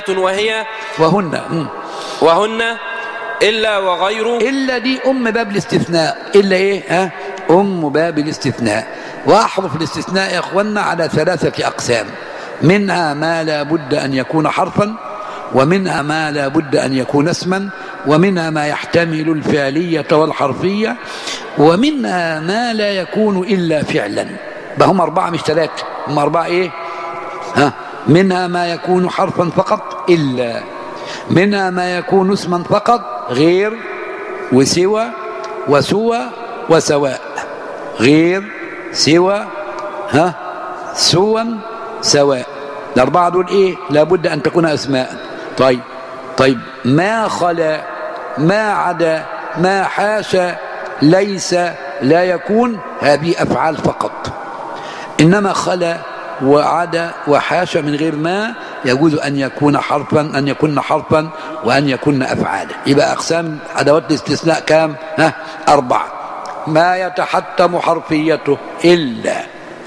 وهن إلا وغير. إلا دي باب الاستثناء. إلا إيه؟ باب الاستثناء. وأحرف الاستثناء يا أخوانا على 3 أقسام: منها ما لا بد أن يكون حرفا، ومنها ما لا بد أن يكون اسما، ومنها ما يحتمل الفعلية والحرفية، ومنها ما لا يكون إلا فعلا. هم 4 مش 3. هم 4 إيه؟ منها ما يكون حرفا فقط إلا، منها ما يكون اسما فقط غير، وسوى وسوى وسواء. غير، سوى، سوى، سواء. ال4 دول ايه؟ لابد ان تكون اسماء. طيب ما خلا، ما عدا، ما حاشا، ليس، لا يكون، هذه افعال فقط. انما خلا وعدا وحاشا من غير ما يجوز ان يكون حرفا، ان يكون حرفا، وان يكون افعالا. يبقى اقسام ادوات الاستثناء كام؟ 4. ما يتحتم حرفيته إلا،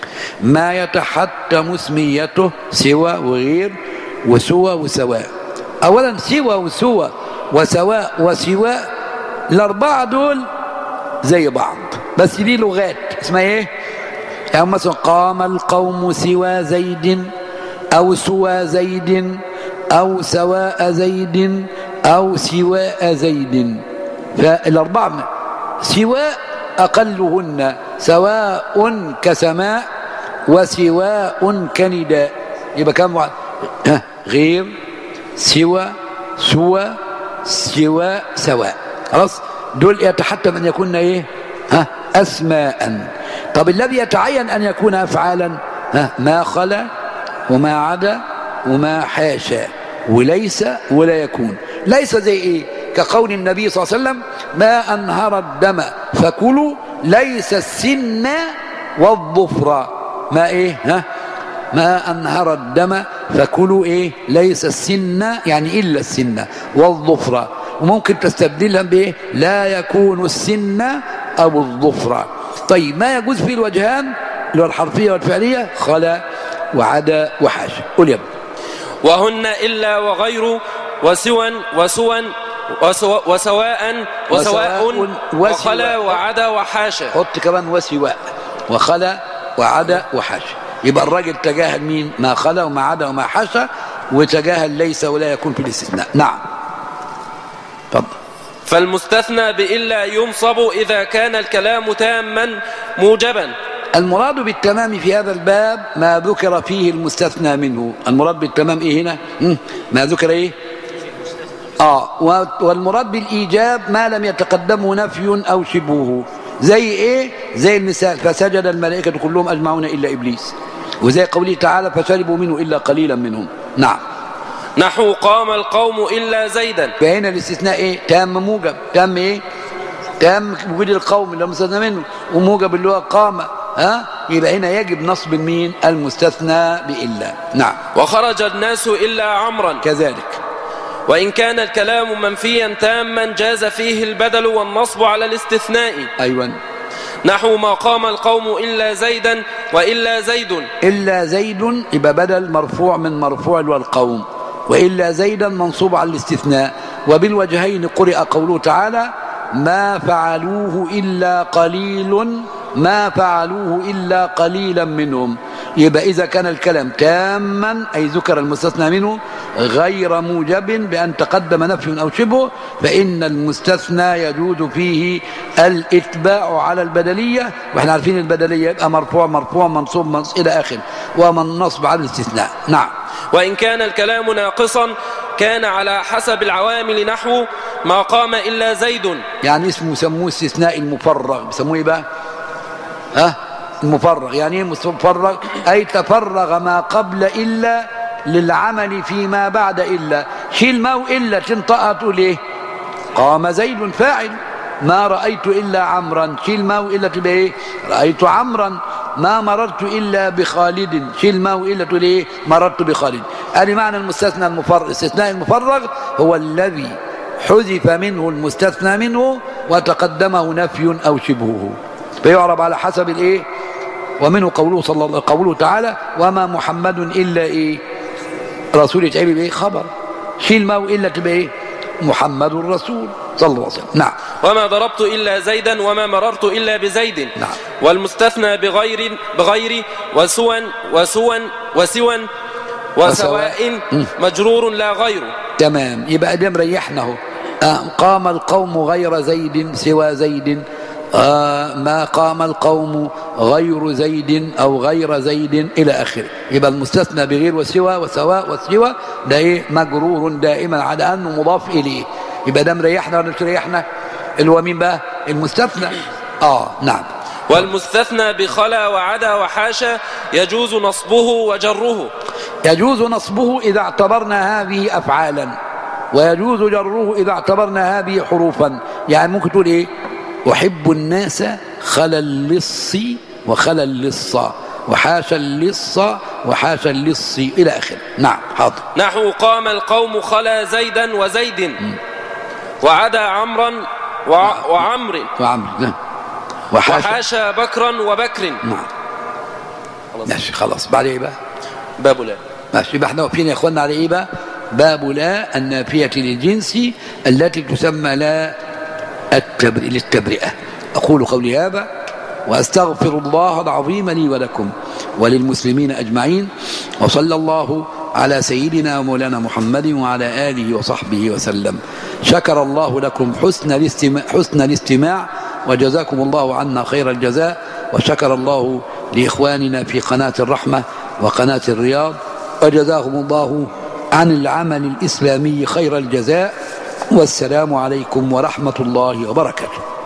ما يتحتم اسميته سوى وغير وسوى وسواء، أولا سوى وسوى وسواء وسواء، الأربعة دول زي بعض بس دي لغات اسمها ايه؟ يعني مثلا قام القوم سوى زيد أو سوى زيد أو سواء زيد أو سواء زيد. فالأربعة سواء أقلهن سواء كسماء وسواء كنداء، يبقى كم واحد؟ غير سوى سوى سواء سواء. خلاص دول يتحتم أن يكون إيه؟ أسماء. طب الذي يتعين أن يكون أفعالا ما خلا وما عدا وما حاشا وليس ولا يكون. ليس زي إيه؟ كقول النبي صلى الله عليه وسلم ما أنهر الدم فكلوا ليس السن والظفر. ما إيه؟ ما أنهر الدم فكلوا إيه؟ ليس السن يعني إلا السن والظفر. وممكن تستبدلها بإيه؟ لا يكون السن أو الظفر. طيب ما يجوز فيه الوجهان اللي هو الحرفية والفعلية خلا وعدا وحاشا. قل يا ابني. وهن إلا وغير وسوى وسواء وخلا وعدا وحاشا. حط كمان وسواء وخلا وعدا وحاشا. يبقى الراجل تجاهل مين؟ ما خلا وما عدا وما حاشا، وتجاهل ليس ولا يكون في الاستثناء. نعم تفضل. فالمستثنى بإلا ينصب إذا كان الكلام تاما موجبا. المراد بالتمام في هذا الباب ما ذكر فيه المستثنى منه. المراد بالتمام ايه هنا؟ ما ذكر ايه؟ والمراد بالإيجاب ما لم يتقدمه نفي أو شبهه. زي ايه؟ زي المثال فسجد الملائكة كلهم أجمعون إلا إبليس، وزي قوله تعالى فشربوا منه إلا قليلا منهم. نعم. نحو قام القوم إلا زيدا. فهنا الاستثناء ايه؟ تام موجب. تام ايه؟ تام وجود القوم اللي مستثنى منه، وموجب اللي هو قام. يبقى هنا يجب نصب مين؟ المستثنى بإلا. نعم. وخرج الناس إلا عمرا كذلك. وإن كان الكلام منفيا تاما جاز فيه البدل والنصب على الاستثناء. أيوة. نحو ما قام القوم إلا زيدا وإلا زيد. إلا زيد يبقى بدل مرفوع من مرفوع والقوم، وإلا زيدا منصوب على الاستثناء. وبالوجهين قرئ قوله تعالى ما فعلوه إلا قليل، ما فعلوه إلا قليلا منهم. يبقى إذا كان الكلام تاما أي ذكر المستثنى منه غير موجب بأن تقدم نفي أو شبه، فإن المستثنى يجوز فيه الاتباع على البدلية، وإحنا عارفين البدلية يبقى مرفوع مرفوع منصوب منصوب إلى آخر، ومن نصب على الاستثناء. نعم. وإن كان الكلام ناقصا كان على حسب العوامل نحو ما قام إلا زيد. يعني اسمه سموه استثناء المفرغ. بيسموه ايه بقى؟ المفرغ. يعني ايه مفرغ؟ أي تفرغ ما قبل إلا للعمل فيما بعد إلا. شيل ما وإلا تنطقها تقول ايه؟ قام زيد فاعل. ما رأيت إلا عمرا. شيل ما وإلا تبقى ايه؟ رأيت عمرا. ما مررت إلا بخالد. شيل ما وإلا تقول ايه؟ مررت بخالد. هذا معنى المستثنى المفرغ. الاستثناء المفرغ هو الذي حذف منه المستثنى منه وتقدمه نفي أو شبهه، فيعرب على حسب الايه. ومنه قوله تعالى وما محمد إلا ايه؟ رسول. يتعمل بايه؟ خبر. شيل ما وإلا تبقى ايه؟ محمد رسول صلى الله عليه وسلم. نعم. وما ضربت إلا زيدا وما مررت إلا بزيد. نعم. والمستثنى بغير وسوى وسواء مجرور لا غير. تمام. يبقى ده مريحنا. قام القوم غير زيد سوى زيد. ما قام القوم غير زيد أو غير زيد إلى آخره. يبقى المستثنى بغير وسوى وسواء وسوى ده إيه؟ مجرور دائما على أنه مضاف إليه. يبقى ده مريحنا ولا مش مريحنا؟ اللي هو مين بقى؟ المستثنى. نعم. والمستثنى بخلا وعدا وحاشا يجوز نصبه وجره. يجوز نصبه إذا اعتبرنا هذه أفعالا، ويجوز جره إذا اعتبرنا هذه حروفا. يعني ممكن تقول إيه؟ أحب الناس خلا اللص وخلا اللص وحاشا اللص وحاشا اللص إلى آخره. نعم. حاضر. نحو قام القوم خلا زيدا وزيد وعدا عمرا وعمر نعم. وحاشا بكرا وبكر. نعم. ماشي خلاص. بعد ايه بقى؟ باب لا. ماشي. يبقى احنا واقفين يا اخوانا على ايه بقى؟ باب لا النافية للجنس التي تسمى لا للتبرئة. أقول قولي هذا وأستغفر الله العظيم لي ولكم وللمسلمين أجمعين، وصلى الله على سيدنا ومولانا محمد وعلى آله وصحبه وسلم. شكر الله لكم حسن الاستماع، وجزاكم الله عنا خير الجزاء، وشكر الله لإخواننا في قناة الرحمة وقناة الرياض، وجزاهم الله عن العمل الإسلامي خير الجزاء. والسلام عليكم ورحمة الله وبركاته.